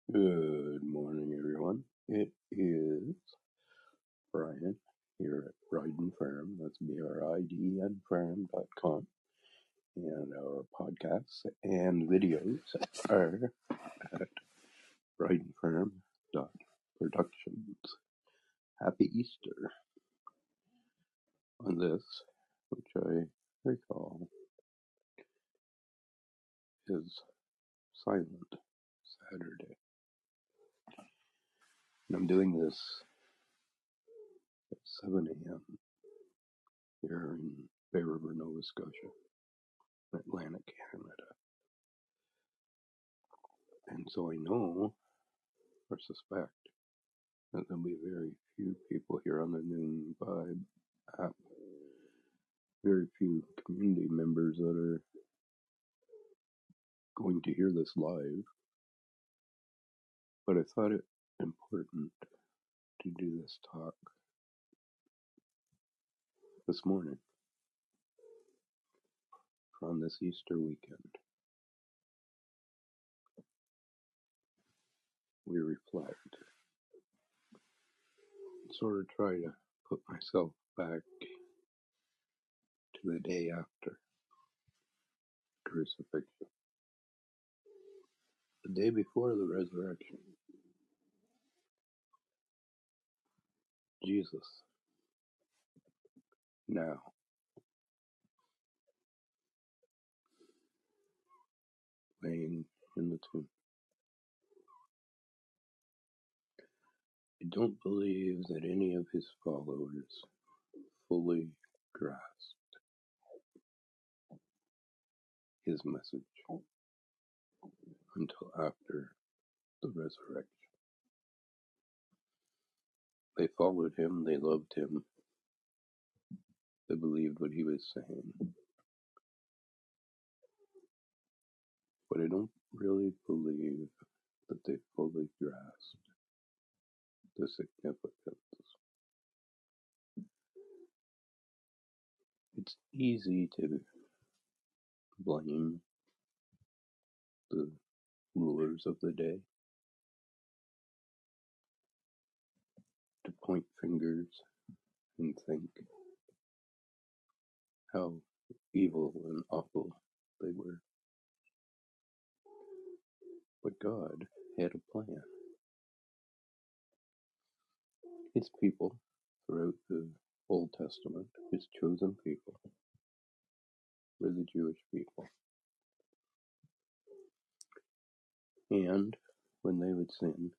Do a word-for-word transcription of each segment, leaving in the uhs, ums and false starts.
Good morning, everyone. It is Brian here at Bryden Farm. That's B R I D E N farm dot com. And our podcasts and videos are at Bryden Farm dot productions. Happy Easter on this, which I recall is Silent Saturday. And I'm doing this at seven a.m. here in Bay River, Nova Scotia, Atlantic Canada. And so I know or suspect that there'll be very few people here on the Noon Vibe app, very few community members that are going to hear this live. But I thought it important to do this talk this morning on this Easter weekend. We reflect, sort of try to put myself back to the day after crucifixion, the day before the resurrection. Jesus, now, laying in the tomb. I don't believe that any of his followers fully grasped his message until after the resurrection. They followed him, they loved him, they believed what he was saying. But I don't really believe that they fully grasped the significance. It's easy to blame the rulers of the day, to point fingers and think how evil and awful they were. But God had a plan. His people throughout the Old Testament, his chosen people, were the Jewish people. And when they would sin,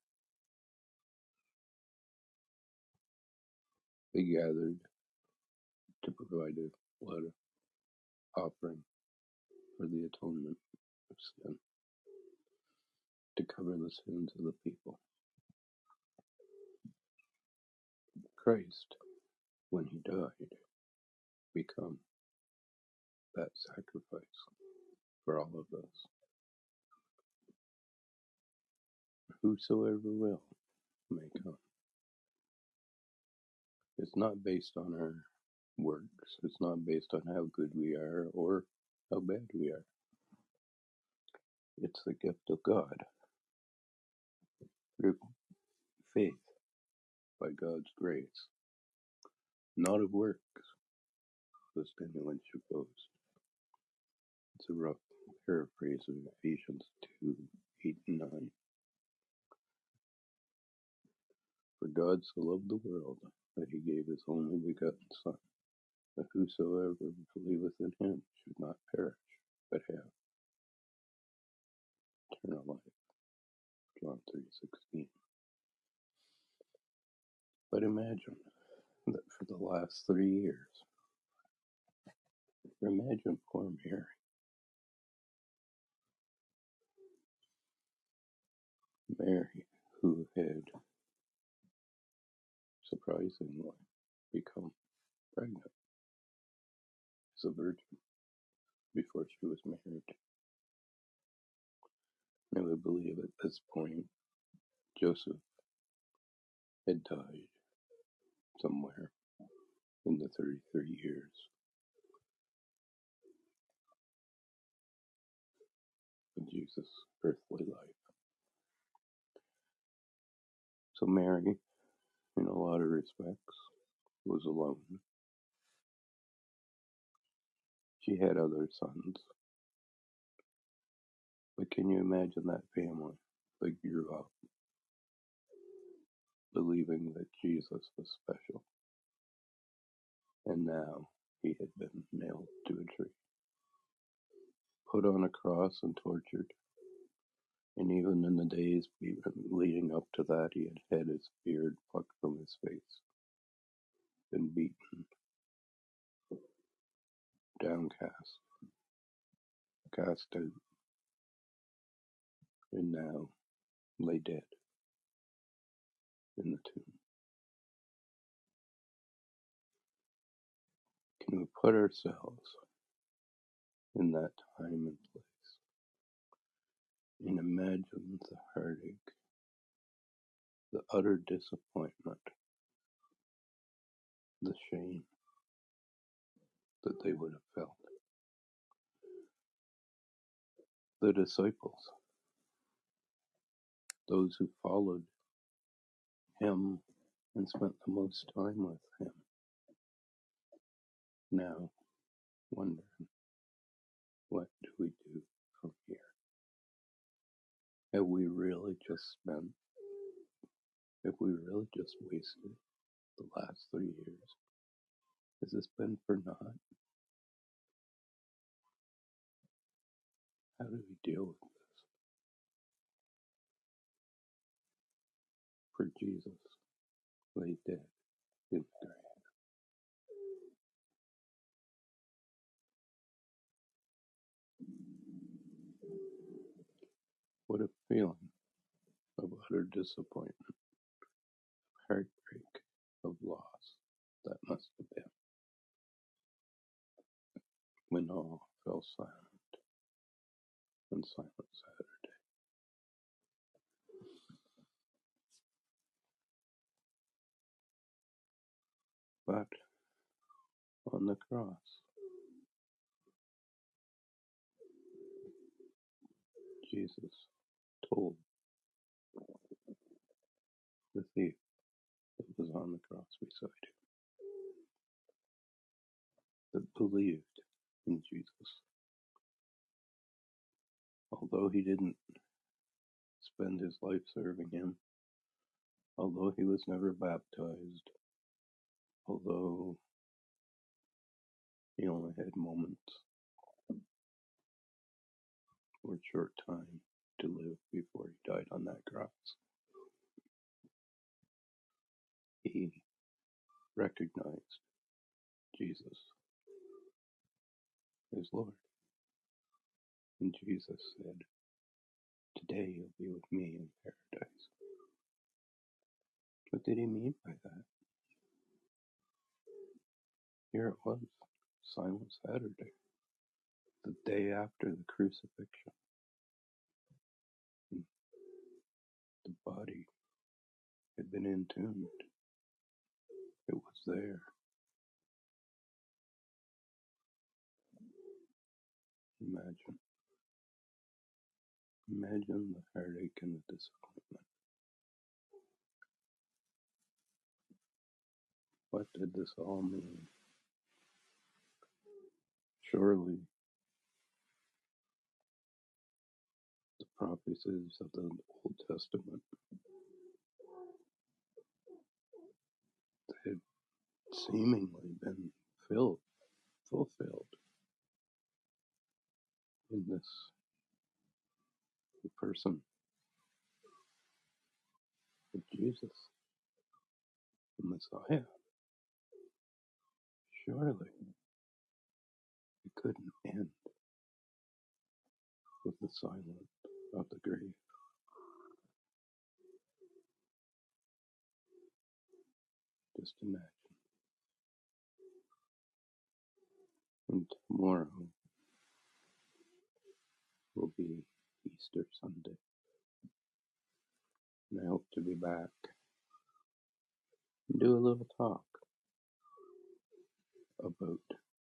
they gathered to provide a blood offering for the atonement of sin, to cover the sins of the people. Christ, when he died, became that sacrifice for all of us. Whosoever will may come. It's not based on our works. It's not based on how good we are or how bad we are. It's the gift of God through faith by God's grace, not of works, lest anyone should boast. It's a rough paraphrase of Ephesians two, eight and nine. For God so loved the world that he gave his only begotten Son, that whosoever believeth in him should not perish, but have eternal life. John three sixteen. But imagine that for the last three years, imagine poor Mary. Mary, who had surprisingly become pregnant as a virgin before she was married. I would believe at this point Joseph had died somewhere in the thirty-three years of Jesus' earthly life. So Mary, in a lot of respects, was alone. She had other sons. But can you imagine that family that grew up believing that Jesus was special? And now he had been nailed to a tree, put on a cross and tortured. And even in the days leading up to that, he had had his beard plucked from his face, been beaten, downcast, cast out, and now lay dead in the tomb. Can we put ourselves in that time and place and imagine the heartache, the utter disappointment, the shame that they would have felt? The disciples, those who followed him and spent the most time with him, now wondering, what do we do from here? Have we really just spent, have we really just wasted the last three years? Has this been for naught? How do we deal with this? For Jesus lay dead in the grave. What a feeling of utter disappointment, heartbreak, of loss that must have been when all fell silent on Silent Saturday. But on the cross, Jesus told the thief that was on the cross beside him, that believed in Jesus, although he didn't spend his life serving him, although he was never baptized, although he only had moments or a short time to live before he died on that cross. He recognized Jesus as Lord. And Jesus said, "Today you'll be with me in paradise." What did he mean by that? Here it was, Silent Saturday, the day after the crucifixion. And the body had been entombed. It was there. Imagine. Imagine the heartache and the disappointment. What did this all mean? Surely the prophecies of the Old Testament had seemingly been filled, fulfilled in this the person of Jesus, the Messiah. Surely it couldn't end with the silence of the grave. Just imagine. And tomorrow will be Easter Sunday. And I hope to be back and do a little talk about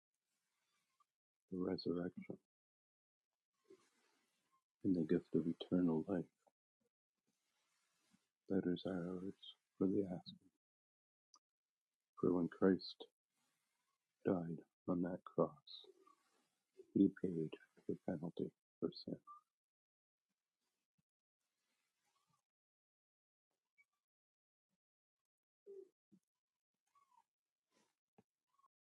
the resurrection and the gift of eternal life. that is ours for the asking. For when Christ died on that cross, he paid